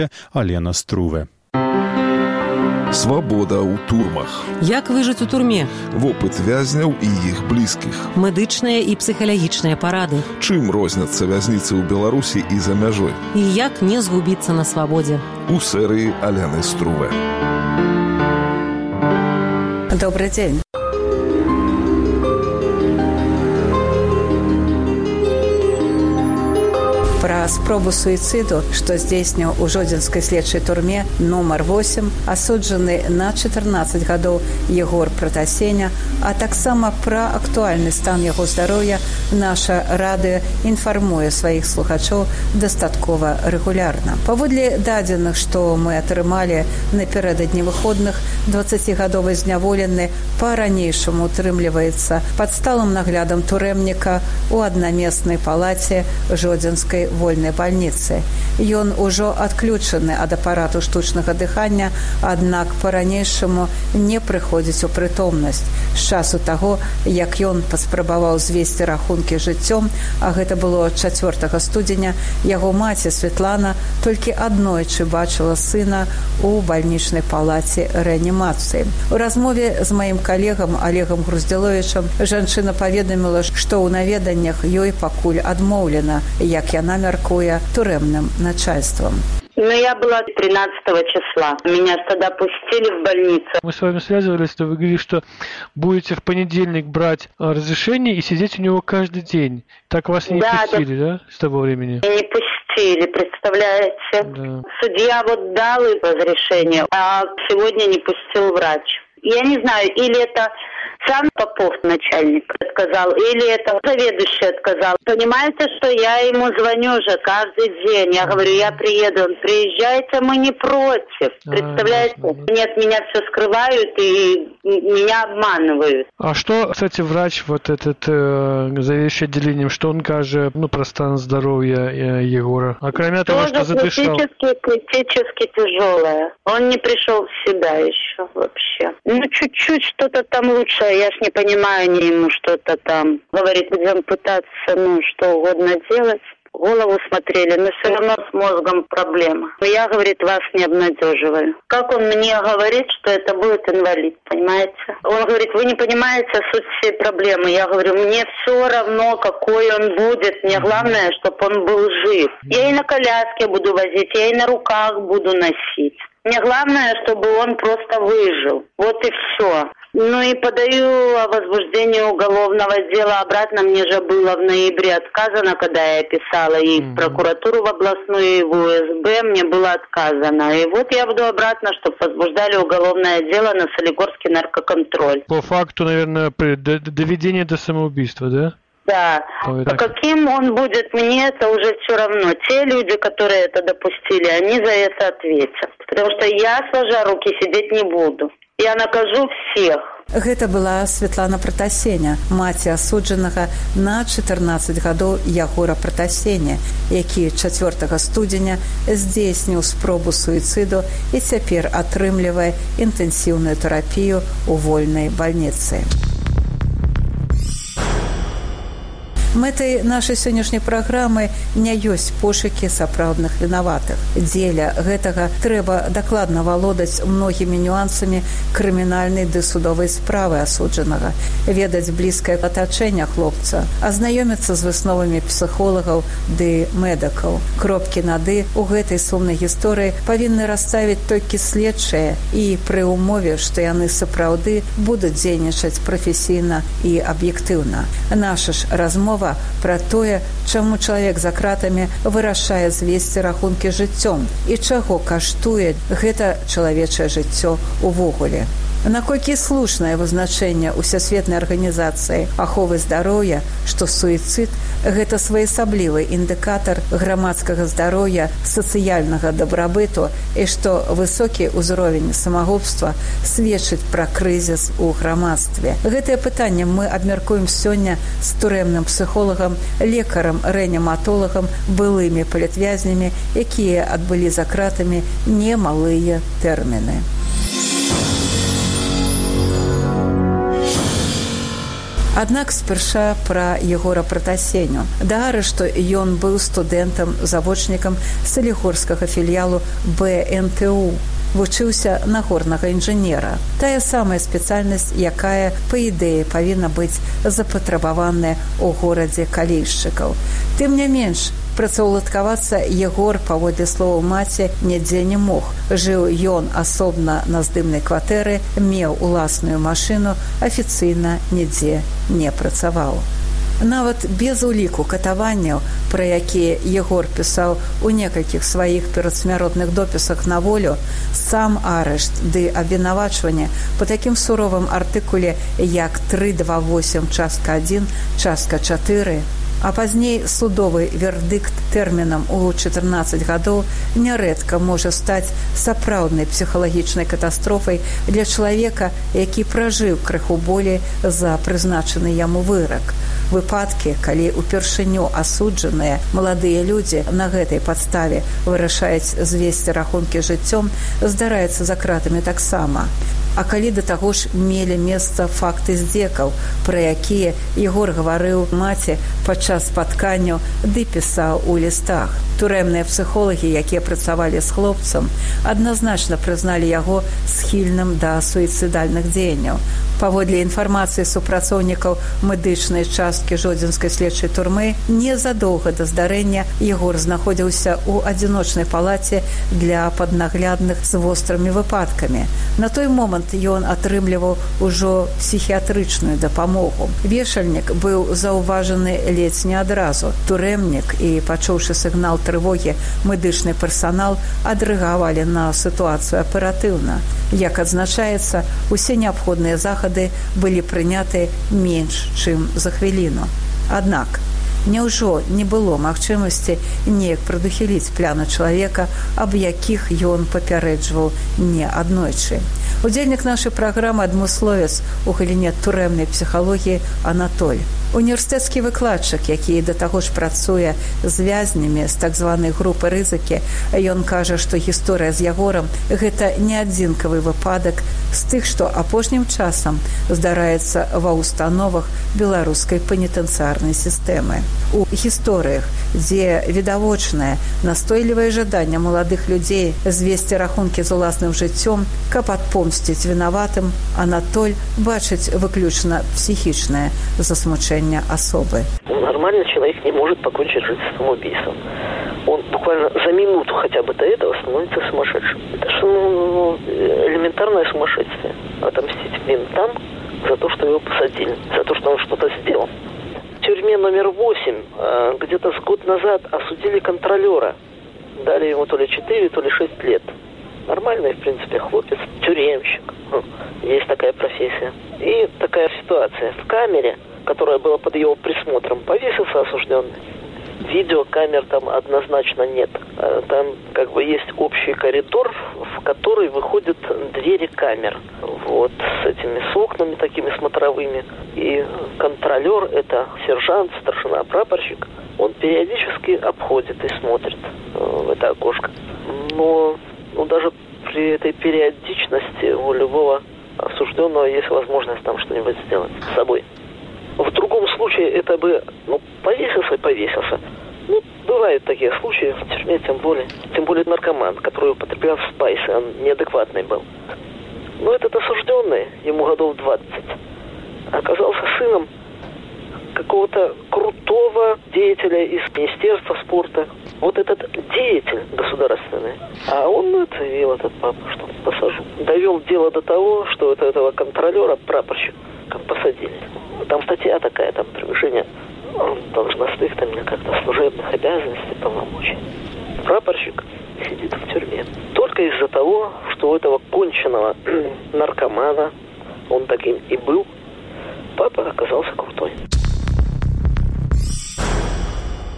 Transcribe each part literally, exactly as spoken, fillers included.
Алена Струве. Свабода ў турмах. Як выжыць у турме? Вопыт вязняў і іх блізкіх. Медычныя і псіхалагічныя парады. Чым розняцца вязніцы ў Беларусі і за мяжой? І як не згубіцца на свабодзе? У серыі Алены Струве. Добрый день. Пра спробу суіцыду, што здзейсніў у жодзінскай следчай турме нумар восем, асуджаны на чатырнаццаць гадоў Егор Пратасеня, а таксама пра актуальны стан яго здароўя наша радыё інфармуе сваіх слухачоў дастаткова рэгулярна. Паводле дадзеных, што мы атрымалі напярэдадні выходных, дваццацігадовы зняволены па-ранейшаму утрымліваецца пад сталым наглядам турэмніка ў аднамеснай палаце жодзінскай вольнай бальніцы. Ён ужо адключаны ад апарату штучнага дыхання, аднак па-ранейшаму не прыходзіць у прытомнасць. З часу таго, як ён паспрабаваў звесці рахункі жыццём, а гэта было чацвёртага студзеня, яго маці Светлана толькі аднойчы бачыла сына ў бальнічнай палаце рэанімацыі. У размове з маім калегам Олегам Груздзіловічам жанчына паведаміла, што ў наведаннях ёй пакуль адмоўлена, як яна мяркуе турэмным начальством. Ну, я была тринадцатого числа. Меня тогда пустили в больницу. Мы с вами связывались, то вы говорили, что будете в понедельник брать разрешение и сидеть у него каждый день. Так вас и не да, пустили, да. да, с того времени? И не пустили, представляете? Да. Судья вот дал разрешение, а сегодня не пустил врач. Я не знаю, или это сам Попов, начальник, отказал, или это заведующий отказал. Понимаете, что я ему звоню уже каждый день. Я говорю, я приеду. Он, приезжайте, мы не против. Представляете? А, Они от меня все скрывают и меня обманывают. А что, кстати, врач, вот этот э, заведующий отделением, что он скажет, ну, про стан здоровья э, Егора? А кроме того, что задышал... Критически, критически тяжелое. Он не пришел в себя еще вообще. Ну, чуть-чуть что-то там лучше. Я ж не понимаю, не ему что-то там. Говорит, будем пытаться, ну, что угодно делать. Голову смотрели, но все равно с мозгом проблема. Я, говорит, вас не обнадеживаю. Как он мне говорит, что это будет инвалид, понимаете? Он говорит, вы не понимаете суть всей проблемы. Я говорю, мне все равно, какой он будет. Мне главное, чтобы он был жив. Я и на коляске буду возить, я и на руках буду носить. Мне главное, чтобы он просто выжил. Вот и все. Ну и подаю о возбуждении уголовного дела обратно. Мне же было в ноябре отказано, когда я писала и в прокуратуру в областную, и в У Эс Бэ. Мне было отказано. И вот я буду обратно, чтобы возбуждали уголовное дело на Солигорский наркоконтроль. По факту, наверное, доведение до самоубийства, да? Да. Ой, а каким он будет, мне это уже все равно. Те люди, которые это допустили, они за это ответят. Потому что я, сложа руки, сидеть не буду. Я накажу всех. Гэта была Светлана Пратасеня, маці асуджанага на чатырнаццаць гадоў Ягора Пратасеня, які чацвёртага студзеня здзейсніў спробу суіцыду і цяпер атрымлівае інтэнсіўную тэрапію ў вольнай бальніцы. Мэтай нашай сённяшняй праграмы не ёсць пошукі сапраўдных вінаватых. Дзеля гэтага трэба дакладна валодаць многімі нюансамі крымінальнай ды судовай справы асуджанага, ведаць блізкае атачэнне хлопца, азнаёміцца з высновамі псіхолагаў ды медыкаў. Кропкі над «і» у гэтай сумнай гісторыі павінны расставіць толькі следчыя і пры ўмове, што яны сапраўды будуць дзейнічаць прафесійна і аб'ектыўна. Наша ж размова пра тое, чаму чалавек за кратамі вырашае звесці рахункі жыццём і чаго каштуе гэта чалавечае жыццё увогуле. Наколькі слушнае вызначэнне Усесветнай арганізацыі аховы здароўя, што суіцыд – гэта своеасаблівы індыкатар грамадскага здароўя, сацыяльнага дабрабыту і што высокі ўзровень самагубства сведчыць пра крызіс у грамадстве. Гэтае пытанне мы абмяркуем сёння з турэмным псіхолагам, лекарам, рэаніматолагам, былымі палітвязнямі, якія адбылі за кратамі немалыя тэрміны. Аднак спярша пра Егора Пратасеню. Да арышту ён быў студэнтам, завочнікам салігорскага філіялу бэ эн тэ у. Вучыўся на горнага інжынера. Тая самая спецыяльнасць, якая, па ідэі, павінна быць запатрабаваная ў горадзе калійшчыкаў. Тым не менш, працаўладкавацца Егор, паводле словаў маці, нідзе не мог. Жыў ён асобна на здымнай кватэры, меў уласную машыну, афіцыйна нідзе не працаваў. Нават без уліку катаванняў, пра якія Егор пісаў у некалькіх сваіх перадсмяротных допісах на волю, сам арышт ды абвінавачванне па такім суровым артыкуле, як тры два восем частка адзін, частка чатыры, а пазней судовы вердыкт тэрмінам у чатырнаццаць гадоў нярэдка можа стаць сапраўднай псіхалагічнай катастрофай для чалавека, які пражыў крыху болей за прызначаны яму вырак. Выпадкі, калі упершыню асуджаныя маладыя людзі на гэтай падставе вырашаюць звесці рахункі жыццём, здараецца за кратамі таксама. А калі да таго ж мелі месца факты здзекаў, пра якія Егор гаварыў маці падчас спатканняў ды пісаў у лістах. Турэмныя псіхолагі, якія працавалі з хлопцам, адназначна прызналі яго схільным да суіцыдальных дзеянняў. Паводле інфармацыі супрацоўнікаў медычнай часткі Жодзінскай следчай турмы, незадоўга да здарэння Егор знаходзіўся ў адзіночнай палаце для паднаглядных з вострымі выпадкамі. На той момант ён атрымліваў ужо псіхіятрычную дапамогу. Вешальнік быў заўважаны ледзь не адразу. Турэмнік і, пачуўшы сігнал трывогі, медычны персанал адрэагавалі на сітуацыю аператыўна. Як адзначаецца, усе неабходныя захады былі прыняты менш, чым за хвіліну. Аднак, няўжо не было магчымасці неяк прадухіліць пляну чалавека, аб якіх ён папярэджваў не аднойчы. Удзельнік нашай праграмы адмысловец у галіне турэмнай псіхалогіі Анатоль. Універсітэцкі выкладчык, які да таго ж працуе з вязнямі з так званай групы рызыкі, ён кажа, што гісторыя з Ягорам – гэта не адзінкавы выпадак з тых, што апошнім часам здараецца ва ўстановах беларускай пенітэнцыярнай сістэмы. У гісторыях, дзе відавочнае настойлівае жаданне маладых людзей звесці рахункі з уласным жыццём, каб адпомсціць вінаватым, Анатоль бачыць выключна псіхічнае засмучэнне особы. Нормальный человек не может покончить жизнь самоубийством. Он буквально за минуту хотя бы до этого становится сумасшедшим. Это же ну, элементарное сумасшествие. Отомстить ментам за то, что его посадили, за то, что он что-то сделал. В тюрьме номер восемь где-то с год назад осудили контролера. Дали ему то ли четыре, то ли шесть лет. Нормальный, в принципе, хлопец, тюремщик. Есть такая профессия. И такая ситуация. В камере, которая была под его присмотром, повесился осужденный. Видеокамер там однозначно нет. Там как бы есть общий коридор, в который выходят двери камер. Вот, с этими с окнами такими смотровыми. И контролер, это сержант, старшина, прапорщик, он периодически обходит и смотрит в это окошко. Но ну, даже при этой периодичности у любого осужденного есть возможность там что-нибудь сделать с собой. В другом случае это бы, ну, повесился и повесился. Ну, бывают такие случаи в тюрьме, тем более. Тем более наркоман, который употреблял спайсы, он неадекватный был. Но этот осужденный, ему годов двадцать, оказался сыном какого-то крутого деятеля из Министерства спорта. Вот этот деятель государственный. А он ну, это видел, этот папа, что посажу. Довел дело до того, что вот этого контролера, прапорщика, посадили. Там статья такая, там превышение должностных, там как-то служебных обязанностей, полномочий. Прапорщик сидит в тюрьме. Только из-за того, что у этого конченого наркомана, он таким и был, папа оказался крутой.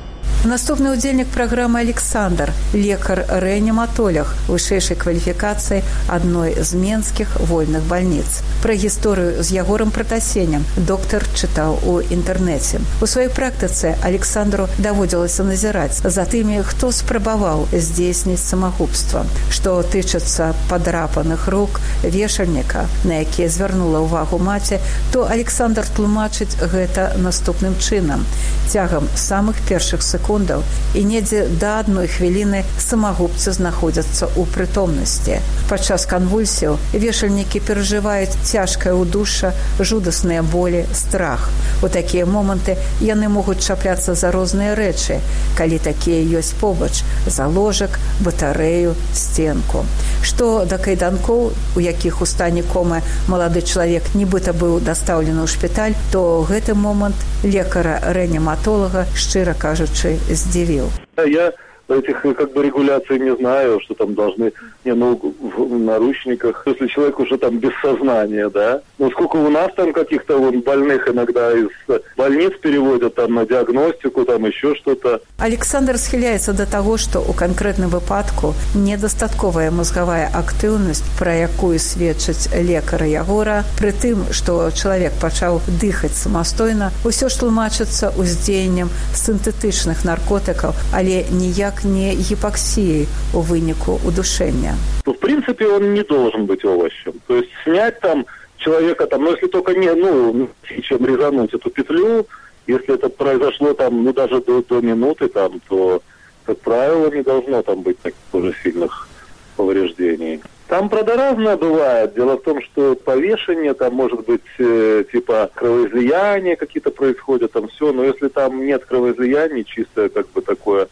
Наступны ўдзельнік праграмы Александр, лекар-рэаніматолог вышэйшай кваліфікацыі адной з менскіх вольных бальніц. Пра гісторыю з Ягорам Пратасенем доктар чытаў у інтэрнэце. У сваёй практыцы Александру даводзілася назіраць за тымі, хто спрабаваў здзейсніць самагубства. Што тычыцца падрапаных рук вешальніка, на якія звярнула ўвагу маці, то Александр тлумачыць гэта наступным чынам. Цягам самых першых секундаў і недзе да адной хвіліны самагубцы знаходзяцца ў прытомнасці. Падчас канвульсіяў вешальнікі перажываюць цяжкае ўдушша, жудасныя болі, страх. У такія моманты яны могуць чапляцца за розныя рэчы, калі такія ёсць побач, за ложак, батарэю, сценку. Што да кайданкоў, у якіх у стане комы малады чалавек нібыта быў дастаўлены ў шпіталь, то гэты момант лекара-рэаніматолага, шчыра кажучы, здзівіў. Я этих как бы регуляций не знаю, что там должны, не, ну, в наручниках, если человек уже там без сознания, да. Ну, сколько у нас там каких-то вон больных иногда из больниц переводят там на диагностику, там еще что-то. Александр схіляецца да таго, што ў канкрэтным выпадку недастатковая мозгавая актыўнасць, пра якую сведчыць лекара Ягора, пры тым, што чалавек пачаў дыхаць самастойна, усё ж тлумачыцца ўздзеяннем сінтэтычных наркотыкаў, але ніяк не гипоксией у вынику удушения. Ну, в принципе, он не должен быть овощем. То есть снять там человека, там, ну, если только не, ну, чем резануть эту петлю, если это произошло там, ну, даже до, до минуты, там, то, как правило, не должно там быть таких уже сильных повреждений. Там, правда, разное бывает. Дело в том, что повешение, там, может быть, э, типа, кровоизлияния какие-то происходят, там, все, но если там нет кровоизлияний, чисто, как бы, такое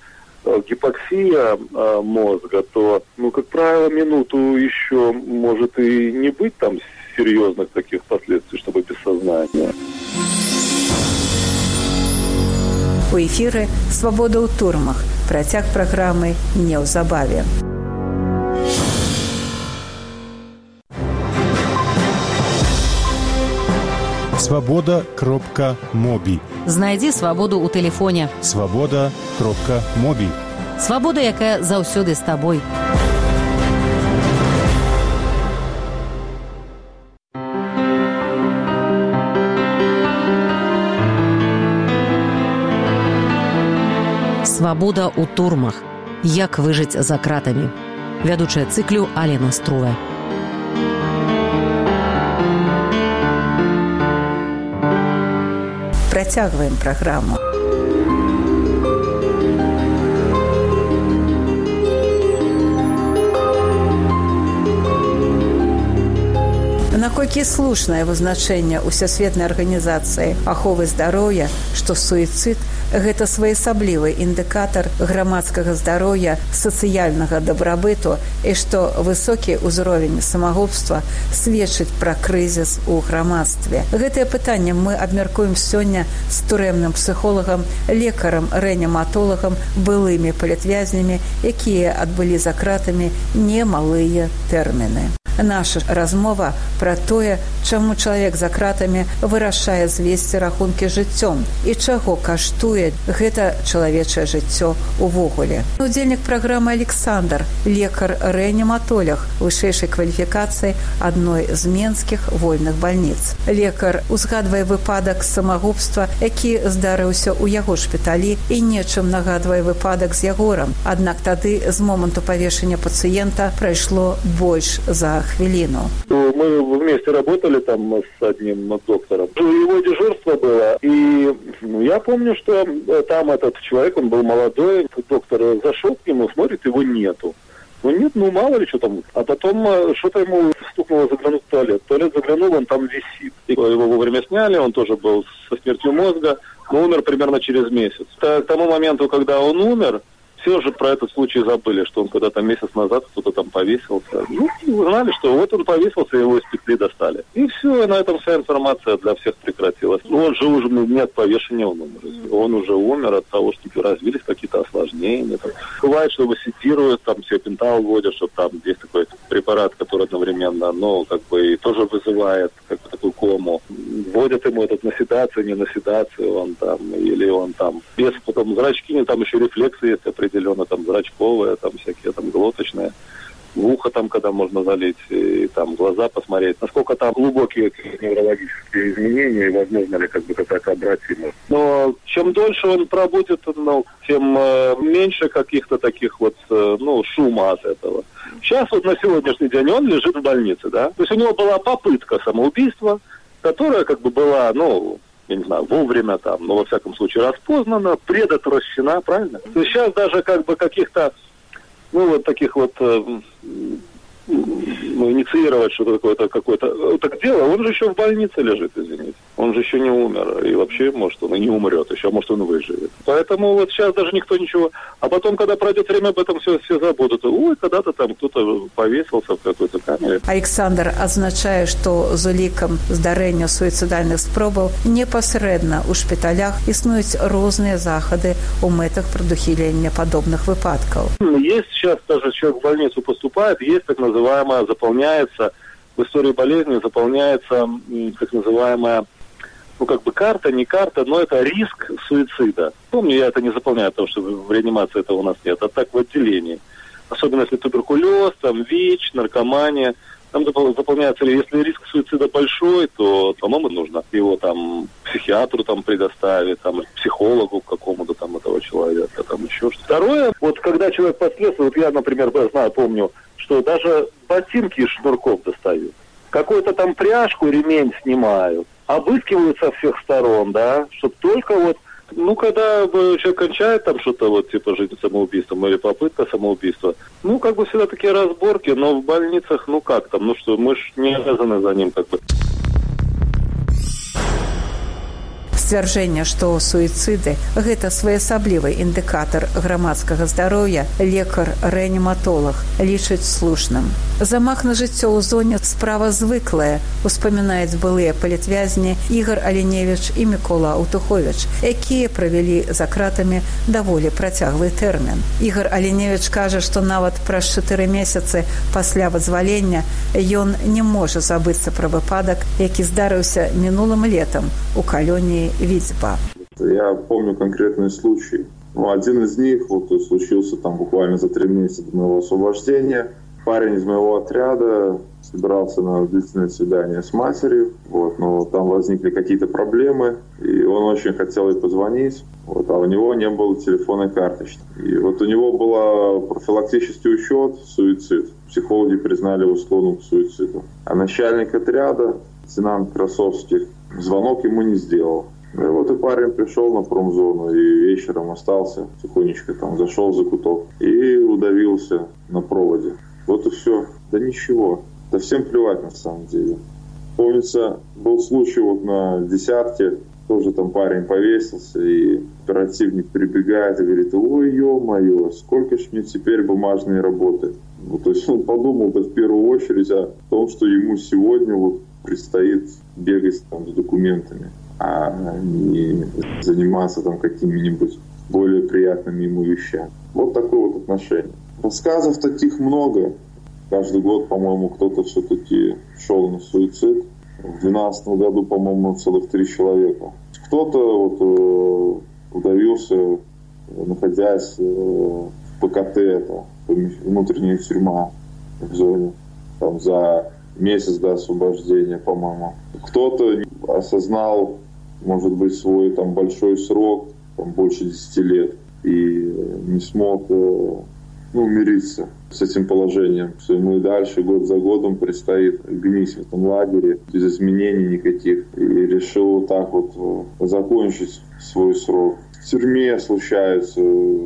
гипоксия э, мозга, то, ну, как правило, минуту еще может и не быть там серьезных таких последствий, чтобы без сознания. У эфіры «Свабода ў турмах». Працяг праграмы неўзабаве. свобода кропка моби. Знайдзі свабоду ў тэлефоне. свобода кропка моби. Свабода, якая заўсёды з табой. Свабода ў турмах. Як выжыць за кратамі. Вядучая цыклю Алена Струя. Працягваем праграму. Наколькі слушнае вызначэнне Усесветнай арганізацыі аховы здароўя, што суіцыд – гэта своеасаблівы індыкатар грамадскага здароўя, сацыяльнага дабрабыту і што высокі ўзровень самагубства сведчыць пра крызіс у грамадстве. Гэтае пытанне мы абмяркуем сёння з турэмным псіхолагам, лекарам, рэаніматолагам, былымі палітвязнямі, якія адбылі за кратамі немалыя тэрміны. Наша размова пра тое, чаму чалавек за кратамі вырашае звесці рахункі жыццём і чаго каштуе гэта чалавечае жыццё увогуле. Удзельнік праграмы Александр, лекар-рэаніматолог вышэйшай кваліфікацыі адной з менскіх вольных бальніц. Лекар узгадвае выпадак самагубства, які здарыўся ў яго шпіталі і нечым нагадвае выпадак з Ягорам. Аднак тады з моманту павешання пацыента прайшло больш за хвилину. Мы вместе работали там с одним доктором. Его дежурство было, и ну, я помню, что там этот человек, он был молодой, доктор зашел к нему, смотрит, его нету. Ну нет, ну мало ли что там. А потом что-то ему стукнуло заглянуть в туалет. В туалет заглянул, он там висит. Его вовремя сняли, он тоже был со смертью мозга, но умер примерно через месяц. К тому моменту, когда он умер, все же про этот случай забыли, что он когда-то месяц назад кто-то там повесился. Ну, знали, что вот он повесился, его из петли достали. И все, на этом вся информация для всех прекратилась. Ну, он же уже не от повешения он умер. Он уже умер от того, что развились какие-то осложнения. Там. Бывает, что васитируют, там пентал вводят, что там есть такой препарат, который одновременно, ну, как бы тоже вызывает как бы такую кому. Вводят ему этот на седацию, не на седацию, он там, или он там без потом зрачки, там еще рефлексы есть определенно, там зрачковые, там всякие там глоточные. В ухо там, когда можно залить, и там глаза посмотреть, насколько там глубокие неврологические изменения, и возможно ли как бы какая-то обратимость. Но чем дольше он пробудет, ну, тем э, меньше каких-то таких вот, э, ну, шума от этого. Сейчас вот на сегодняшний день он лежит в больнице, да. То есть у него была попытка самоубийства, которая как бы была, ну, я не знаю, вовремя там, но во всяком случае распознана, предотвращена, правильно? То есть сейчас даже как бы каких-то ну, вот таких вот, э, ну, инициировать что-то такое-то, какое-то так дело, он же еще в больнице лежит, извините. Он же еще не умер, и вообще, может, он и не умрет еще, а может, он выживет. Поэтому вот сейчас даже никто ничего... А потом, когда пройдет время, об этом все, все забудут. Ой, когда-то там кто-то повесился в какой-то камере. Александр адзначае, што з улікам здарэння суіцыдальных спробаў непасрэдна ў шпіталях існуюць розныя захады ў мэтах прадухілення падобных выпадкаў. Есть сейчас даже человек в больницу поступает, есть так называемая, заполняется, в истории болезни заполняется так называемая, ну как бы карта, не карта, но это риск суицида. Помню, я это не заполняю, потому что в реанимации этого у нас нет, а так в отделении. Особенно если туберкулез, там ВИЧ, наркомания. Там заполняется, если риск суицида большой, то, по-моему, нужно его там психиатру там предоставить, там психологу какому-то там этого человека, там еще что-то. Второе, вот когда человек последствия, вот я, например, знаю, помню, что даже ботинки из шнурков достают, какую-то там пряжку, ремень снимают, обыскивают со всех сторон, да, чтобы только вот, ну, когда человек кончает там что-то вот типа жизнь самоубийством или попытка самоубийства, ну, как бы всегда такие разборки, но в больницах, ну, как там, ну, что, мы ж не обязаны за ним как бы. Сцвярджэнне, што суіцыды – гэта своеасаблівы індыкатар грамадскага здароўя, лекар-рэаніматолог лічыць слушным. Замах на жыццё ў зоне справа звыклая, успамінаюць былыя палітвязні Ігор Аліневіч і Мікола Аўтуховіч, якія правялі за кратамі даволі працяглы тэрмін. Ігор Аліневіч кажа, што нават праз чатыры месяцы пасля вызвалення ён не можа забыцца пра выпадак, які здарыўся мінулым летам у калоніі Витьба. Я помню конкретный случай. Ну, один из них вот, случился там буквально за три месяца до моего освобождения. Парень из моего отряда собирался на длительное свидание с матерью, вот, но там возникли какие-то проблемы, и он очень хотел ей позвонить, вот, а у него не было телефонной карточки. И вот у него был профилактический учет, суицид. Психологи признали его склонным к суициду. А начальник отряда, лейтенант Красовский, звонок ему не сделал. И вот и парень пришел на промзону и вечером остался, тихонечко там зашел за куток и удавился на проводе. Вот и все. Да ничего. Да всем плевать на самом деле. Помнится, был случай вот на десятке, тоже там парень повесился, и оперативник прибегает и говорит: ой, ё-моё, сколько ж мне теперь бумажной работы. Ну, то есть он подумал-то в первую очередь о том, что ему сегодня вот предстоит бегать там с документами, а не заниматься там какими-нибудь более приятными ему вещами. Вот такое вот отношение. Рассказов таких много. Каждый год, по-моему, кто-то все-таки шел на суицид. В две тысячи двенадцатом году, по-моему, целых три человека. Кто-то вот удавился, находясь в ПКТ, это внутренняя тюрьма в зоне, там за месяц до освобождения, по-моему. Кто-то осознал, может быть, свой там большой срок, там больше десяти лет, и не смог ну, мириться с этим положением, что ему и дальше год за годом предстоит гнить в этом лагере без изменений никаких, и решил вот так вот закончить свой срок. В тюрьме случается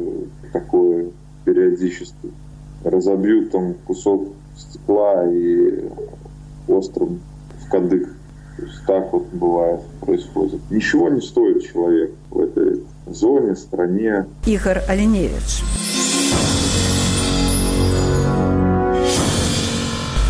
такое периодически. Разобьют там кусок стекла и острым в кадык. То есть так вот бывает, происходит. Ничего не стоит человек в этой зоне, стране. Игорь Алиневич.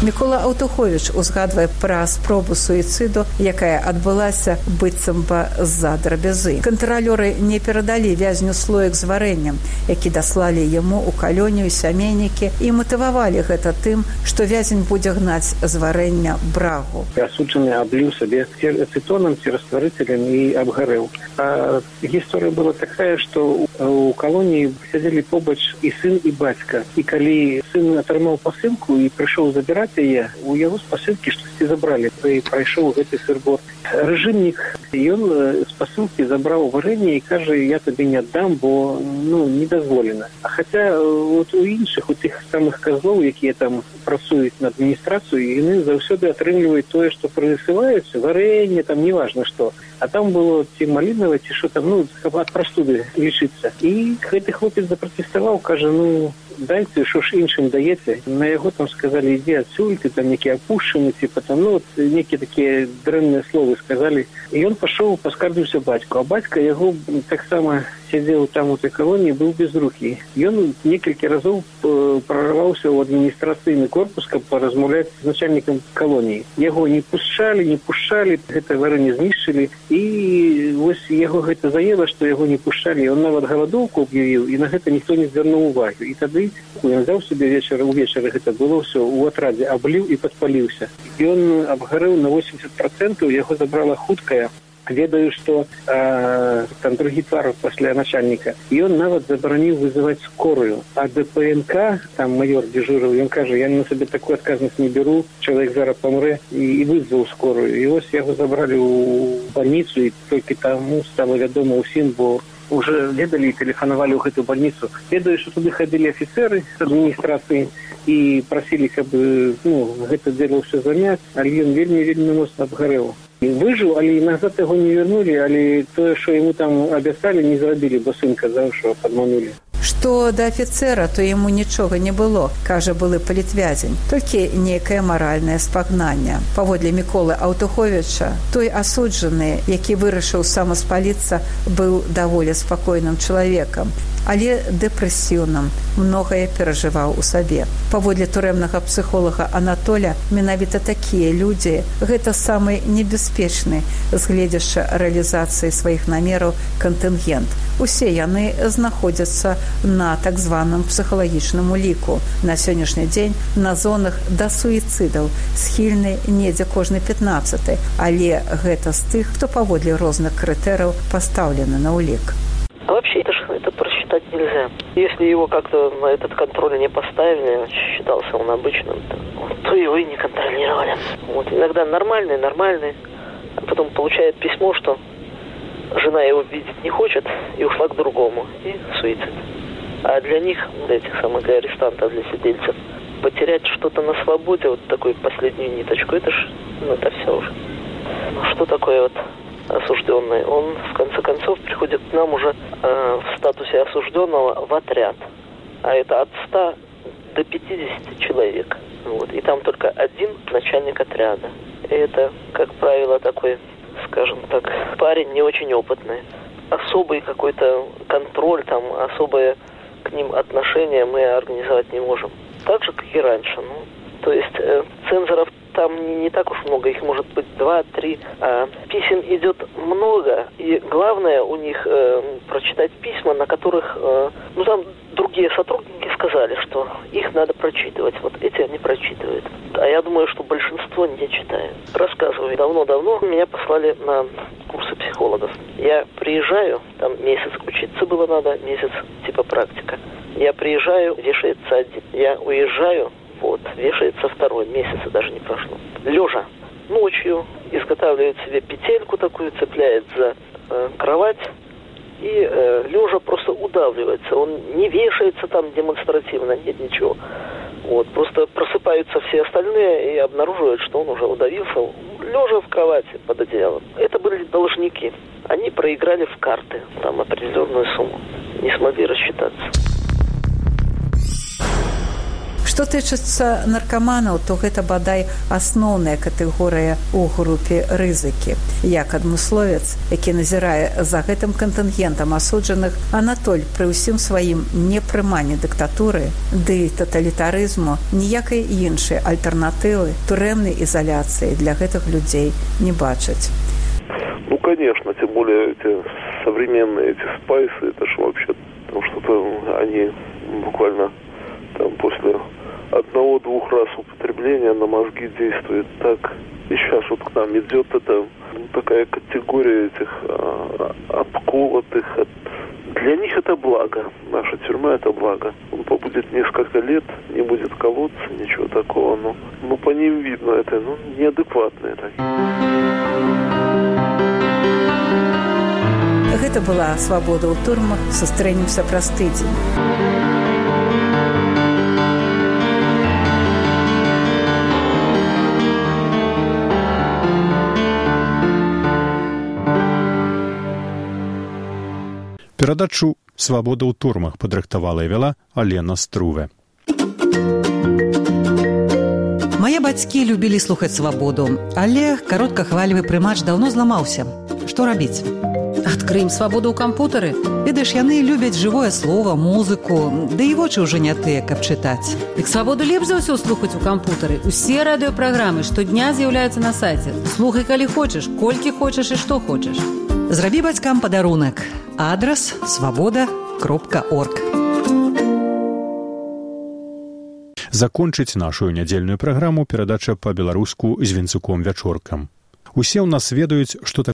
Мікола Аўтуховіч узгадвае пра спробу суіцыду, якая адбылася быццам бы з-за драбязы. Кантралёры не перадалі вязню слоек з варэннем, які даслалі яму ў калонію сямейнікі, і матывавалі гэта тым, што вязень будзе гнаць з варэння брагу. Асуджаны абліў сабе ацетонам ці растварыцелем і абгарэў. А гісторыя была такая, што у калоніі сядзелі побач і сын, і бацька. І калі сын атрымаў пасылку і прыйшоў забіраць яе, у яго з пасылкі штосьці забралі, і прайшоў гэты сырбор. Рэжымнік, ён з пасылкі забраў варэнне і кажа, я табе не аддам, бо ну, не дазволена. А хаця от у іншых, у тых самых казлоў, якія там працуюць на адміністрацыю, яны заўсёды атрымліваюць тое, што прысылаюцца, варэнне, там неважна што. А там было ці малінава, ці што там, ну, ад прастуды лічыцца. І гэты хлопец запратэставаў, кажа, ну, дайце, що ж іншым даеце. На яго там сказалі, ідзі адсюль, ты там некі апушчаны, типа там, ну, некі такія дрэнныя словы сказалі. І ён пашоў, паскардзіўся бацьку. А бацька яго таксама сядзеў там у той калоніі, быў без рукі. Ён некалькі разоў прарваўся ў адміністрацыйны корпус, каб паразмаўляць з начальнікам калоніі. Яго не пушчалі, не пушчалі, гэта варэнне знішчылі. І вось яго гэта заела, што яго не пушчалі. Ён нават галадоўку аб'явіў, і на гэта ніхто не звярнуў увагі. І тады ён взяў себе вечар, увечары гэта было ўсё у атрадзе, абліў і падпаліўся. Ён абгарэў на восемьдесят процентов, яго забрала хуткая. Ведаю, што э, там другі твар пасля начальніка. І ён нават забараніў вызываць скорую. А ДПНК, там майор дежурыў, ён кажа, я на сабе такую адказнасць не беру, чалавек зараз памрэ, і, і вызваў скорую. І вось яго забралі ў бальніцу, і толькі таму стала вядома ўсім, бо уже ведалі і тэлефанавалі ў гэтую бальніцу. Ведаю, што туды хадзілі афіцеры з адміністрацыі і прасілі, каб ну, гэта дзела ўсё заняць, але ён вельмі-вельмі моцна абгарэў. Выжыў, але назад яго не вярнулі, але тое, што яму там абяцалі, не зрабілі, бо сын казаў, што падманулі. Што да афіцэра, то яму нічога не было, кажа былы палітвязень, толькі нейкае маральнае спагнанне. Паводле Міколы Аўтуховіча, той асуджаны, які вырашыў самаспаліцца, быў даволі спакойным чалавекам, але дэпрэсіўным, многае перажываў у сабе. Паводле турэмнага псіхолага Анатоля, менавіта такія людзі – гэта самы небяспечны з гледзяча рэалізацыі сваіх намераў кантынгент. Усе яны знаходзяцца на так званым псіхалагічным уліку. На сённяшні дзень на зонах да суіцыдаў схільны недзе кожны пятнаццаты, але гэта з тых, хто паводле розных крытэрыяў пастаўлены на улік. А вообще это, это просчитать нельзя. Если его как-то на этот контроль не поставили, считался он обычным, то, то его и не контролировали. Вот. Иногда нормальный, нормальный, а потом получает письмо, что жена его видеть не хочет и ушла к другому. И суицид. А для них, для этих самых для арестантов, для сидельцев, потерять что-то на свободе, вот такую последнюю ниточку, это ж, ну это все уже. Что такое вот осужденный? Он, в конце концов, приходит к нам уже э, в статусе осужденного в отряд. А это от ста до пятидесяти человек. Вот. И там только один начальник отряда. И это, как правило, такой, скажем так, парень не очень опытный. Особый какой-то контроль, там, особое к ним отношение мы организовать не можем. Так же, как и раньше. Ну, то есть э, цензоров там не, не так уж много, их может быть два-три. А писем идет много, и главное у них э, прочитать письма, на которых, э, ну там другие сотрудники сказали, что их надо прочитывать. Вот эти они прочитывают. А я думаю, что большинство не читает. Рассказываю, давно-давно меня послали на курсы психологов. Я приезжаю, там месяц учиться было надо, месяц типа практика. Я приезжаю, вешается один. Я уезжаю, вот, вешается второй, месяца даже не прошло. Лежа ночью изготавливает себе петельку такую, цепляет за э, кровать и э, лежа просто удавливается. Он не вешается там демонстративно, нет ничего. Вот, просто просыпаются все остальные и обнаруживают, что он уже удавился, лежа в кровати под одеялом. Это были должники. Они проиграли в карты, там определенную сумму. Не смогли рассчитаться. Што тычыцца наркаманаў, то гэта бадай асноўная катэгорыя ў групе рызыкі. Як адмысловец, які назірае за гэтым кантынгентам асуджаных, Анатоль пры ўсім сваім непрыманні дыктатуры ды таталітарызму ніякай іншай альтэрнатывы турэмнай изоляции для этих людей не бачить. Ну, конечно, тем более эти современные эти спайсы, это же вообще, потому что они буквально там после одного-двух раз употребления на мозги действует так. И сейчас вот к нам идет это ну, такая категория этих а, обколотых. Для них это благо. Наша тюрьма это благо. Он побудет несколько лет, не будет колоться, ничего такого. Но ну, по ним видно, это ну, неадекватные такие. Гэта была «Свабода ў турмах». Сустрэнемся праз тыдзень. Перадачу «Свабода ў турмах» падрыхтавала і вяла Алена Струве. Мае бацькі любілі слухаць «Свабоду», але кароткахвалевы прымач даўно зламаўся. Што рабіць? Адкрыем «Свабоду» ў кампутары. Ведаеш, яны любяць жывое слова, музыку, ды і вочы ўжо не тыя, каб чытаць. Дык «Свабоду» лепш за ўсё слухаць у кампутары. Усе радыёпраграмы штодня з'яўляюцца на сайце. Слухай, калі хочаш, колькі хочаш і што хочаш. Зрабі бацькам падарунак. Адрас свабода кропка орг. Закончыць нашу нядзельную праграму перадача па-беларуску з Вінцуком Вячоркам. Усе ў нас ведаюць, што